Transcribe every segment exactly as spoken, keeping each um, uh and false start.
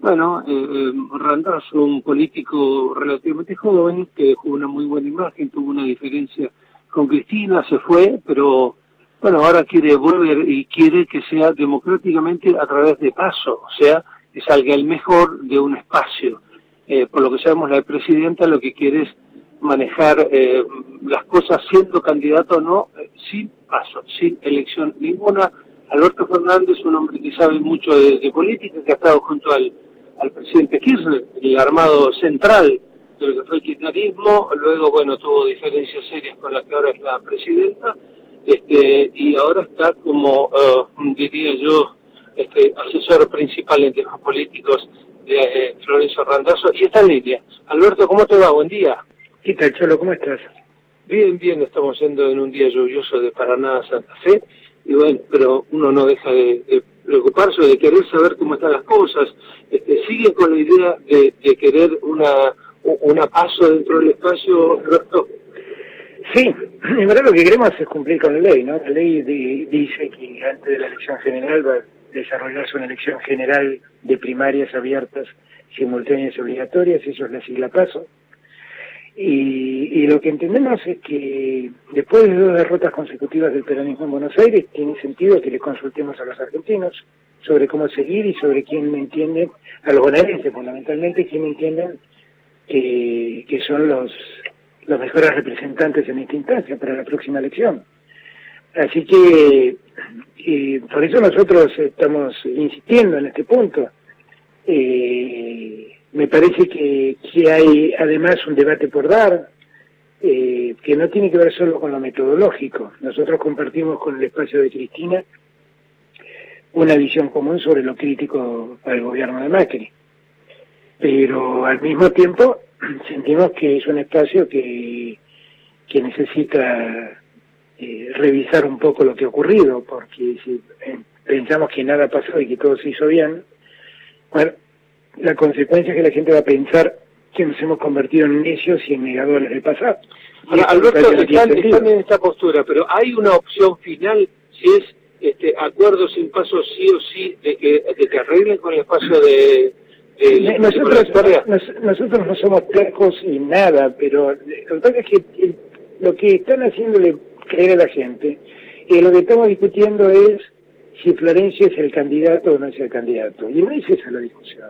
Bueno, eh, Randazzo, un político relativamente joven, que dejó una muy buena imagen, tuvo una diferencia con Cristina, se fue, pero bueno, ahora quiere volver y quiere que sea democráticamente a través de paso, o sea, que salga el mejor de un espacio. Eh, por lo que sabemos, la presidenta lo que quiere es manejar eh, las cosas siendo candidato o no, eh, sin paso, sin elección ninguna. Alberto Fernández, un hombre que sabe mucho de, de política, que ha estado junto al, al presidente Kirchner, el armado central de lo que fue el kirchnerismo, luego, bueno, tuvo diferencias serias con la que ahora es la presidenta, este, y ahora está como, uh, diría yo, este, asesor principal en temas políticos de eh, Florencio Randazzo, y está en línea. Alberto, ¿cómo te va? Buen día. ¿Qué tal, Cholo? ¿Cómo estás? Bien, bien, estamos yendo en un día lluvioso de Paraná a Santa Fe, y bueno, pero uno no deja de, de preocuparse o de querer saber cómo están las cosas. Este, sigue con la idea de, de querer una una paso dentro del espacio, Alberto. Sí, en verdad lo que queremos es cumplir con la ley, ¿no? La ley de, dice que antes de la elección general va a desarrollarse una elección general de primarias abiertas, simultáneas y obligatorias, eso es la sigla PASO. Y, y lo que entendemos es que después de dos derrotas consecutivas del peronismo en Buenos Aires, tiene sentido que le consultemos a los argentinos sobre cómo seguir y sobre quién entienden, a los bonaerenses fundamentalmente, quién entienden que, que son los, los mejores representantes en esta instancia para la próxima elección. Así que eh, por eso nosotros estamos insistiendo en este punto. Eh, me parece que, que hay además un debate por dar, eh, que no tiene que ver solo con lo metodológico. Nosotros compartimos con el espacio de Cristina una visión común sobre lo crítico al gobierno de Macri. Pero al mismo tiempo sentimos que es un espacio que, que necesita eh, revisar un poco lo que ha ocurrido, porque si eh, pensamos que nada pasó y que todo se hizo bien, bueno, la consecuencia es que la gente va a pensar que nos hemos convertido en necios y en negadores del pasado. Ahora, Alberto, están, están en esta postura, pero hay una opción final, si es este acuerdo sin paso sí o sí, de que, de que arreglen con el espacio de... de nosotros, nos, nosotros no somos tercos y nada, pero lo que pasa es que el, lo que están haciéndole creer a la gente, y lo que estamos discutiendo es si Florencio es el candidato o no es el candidato, y no es esa la discusión.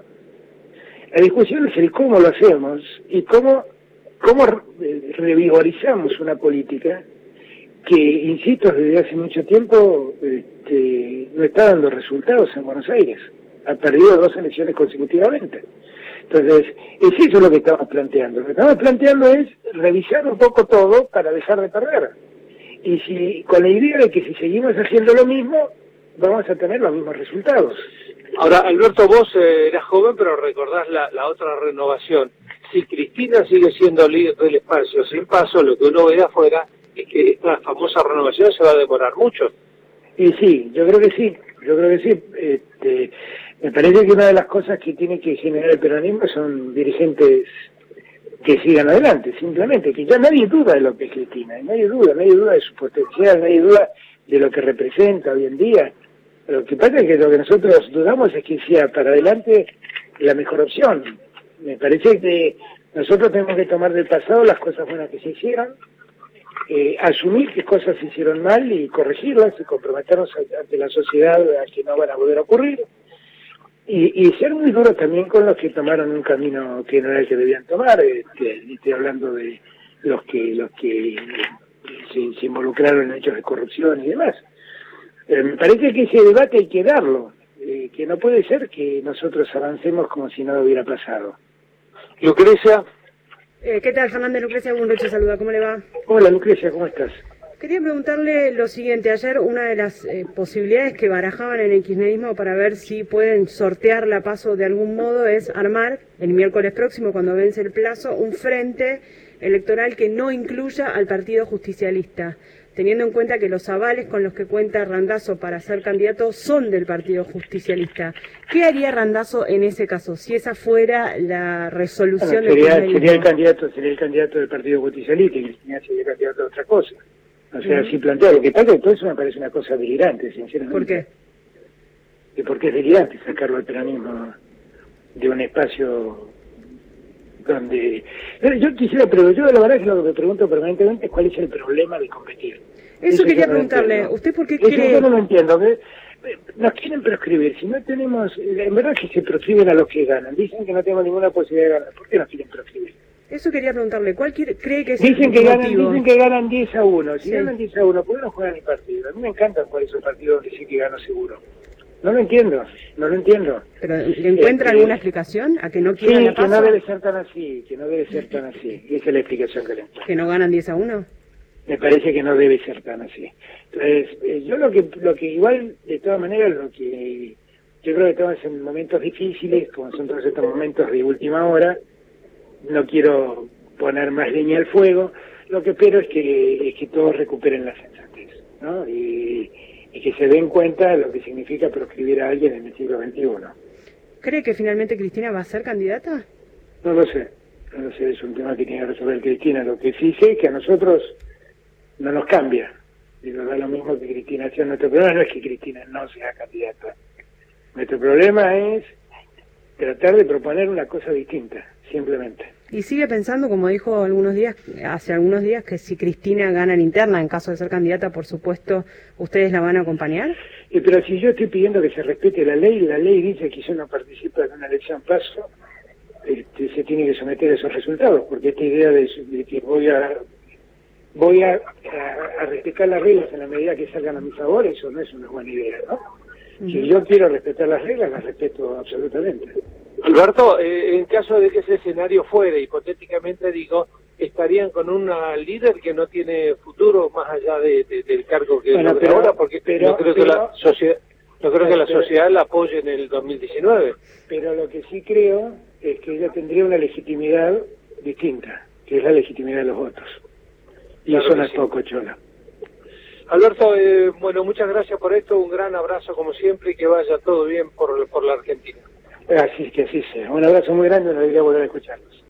La discusión es el cómo lo hacemos y cómo, cómo revigorizamos una política que, insisto, desde hace mucho tiempo este, no está dando resultados en Buenos Aires. Ha perdido dos elecciones consecutivamente. Entonces, es eso lo que estamos planteando. Lo que estamos planteando es revisar un poco todo para dejar de perder. Y si con la idea de que si seguimos haciendo lo mismo, vamos a tener los mismos resultados. Ahora, Alberto, vos eh, eras joven, pero recordás la, la otra renovación. Si Cristina sigue siendo líder del espacio sin paso, lo que uno ve de afuera es que esta famosa renovación se va a demorar mucho. Y sí, yo creo que sí, yo creo que sí. Este, me parece que una de las cosas que tiene que generar el peronismo son dirigentes que sigan adelante, simplemente, que ya nadie duda de lo que es Cristina, nadie duda, nadie duda de su potencial, nadie duda de lo que representa hoy en día. Lo que pasa es que lo que nosotros dudamos es que sea para adelante la mejor opción. Me parece que nosotros tenemos que tomar del pasado las cosas buenas que se hicieron, eh, asumir qué cosas se hicieron mal y corregirlas y comprometernos ante la sociedad a que no van a volver a ocurrir. Y, y ser muy duros también con los que tomaron un camino que no era el que debían tomar. Este, estoy hablando de los que los que se, se involucraron en hechos de corrupción y demás. Eh, me parece que ese debate hay que darlo, eh, que no puede ser que nosotros avancemos como si nada hubiera pasado. Lucrecia. Eh, ¿Qué tal, Fernández? Lucrecia Buenroche te saluda, ¿cómo le va? Hola, Lucrecia, ¿cómo estás? Quería preguntarle lo siguiente. Ayer una de las eh, posibilidades que barajaban en el kirchnerismo para ver si pueden sortear la PASO de algún modo es armar, el miércoles próximo, cuando vence el plazo, un frente electoral que no incluya al Partido Justicialista, teniendo en cuenta que los avales con los que cuenta Randazzo para ser candidato son del Partido Justicialista. ¿Qué haría Randazzo en ese caso, si esa fuera la resolución? Bueno, sería, del sería el candidato sería el candidato del Partido Justicialista y Cristina sería candidato a otra cosa. O sea, uh-huh. Si plantea lo que pasa, que todo eso me parece una cosa delirante, sinceramente. ¿Por qué? ¿Y por qué es delirante sacarlo al peronismo de un espacio donde... Yo quisiera, pero yo la verdad es que lo que me pregunto permanentemente es cuál es el problema de competir. Eso, Eso quería preguntarle, no ¿usted por qué Eso cree...? Yo no lo entiendo, que nos quieren proscribir, si no tenemos... En verdad que se proscriben a los que ganan, dicen que no tenemos ninguna posibilidad de ganar, ¿por qué nos quieren proscribir? Eso quería preguntarle, ¿cuál quiere, cree que es dicen el que motivo? ganan Dicen que ganan diez a uno, si sí. ganan diez a uno, ¿por qué no juegan el partido? A mí me encantan jugar esos partidos donde sí que gano seguro. No lo entiendo, no lo entiendo. ¿Pero le encuentra eh, alguna explicación a que no quieran sí, la paso? que no debe ser tan así, que no debe ser tan así. Esa es la explicación que le encuentro. ¿Que no ganan diez a uno? Me parece que no debe ser tan así. Entonces, eh, yo lo que, lo que igual, de todas maneras, lo que yo creo que estamos en momentos difíciles, como son todos estos momentos de última hora, no quiero poner más leña al fuego, lo que espero es que, es que todos recuperen la sensatez, ¿no? Y, y que se den cuenta de lo que significa proscribir a alguien en el siglo veintiuno. ¿Cree que finalmente Cristina va a ser candidata? No lo sé, no lo sé, es un tema que tiene que resolver Cristina. Lo que sí sé es que a nosotros no nos cambia. Y nos da lo mismo que Cristina sea. Nuestro problema no es que Cristina no sea candidata. Nuestro problema es tratar de proponer una cosa distinta, simplemente. Y sigue pensando, como dijo algunos días, hace algunos días, que si Cristina gana en interna, en caso de ser candidata, por supuesto, ¿ustedes la van a acompañar? Eh, pero si yo estoy pidiendo que se respete la ley, la ley dice que si uno participa en una elección paso, este, se tiene que someter a esos resultados, porque esta idea de, de que voy a voy a, a, a respetar las reglas en la medida que salgan a mi favor, eso no es una buena idea, ¿no? Uh-huh. Si yo quiero respetar las reglas, las respeto absolutamente. Alberto, eh, en caso de que ese escenario fuera, hipotéticamente digo, estarían con una líder que no tiene futuro más allá de, de, del cargo que bueno, logra ahora, porque pero, no creo pero, que la sociedad no creo pero, que la sociedad la apoye en el dos mil diecinueve. Pero lo que sí creo es que ella tendría una legitimidad distinta, que es la legitimidad de los votos. Y claro eso no es sí. poco, Chola. Alberto, eh, bueno, muchas gracias por esto, un gran abrazo como siempre y que vaya todo bien por, por la Argentina. Así que así sea. Un abrazo muy grande y nos alegría volver a escucharlos.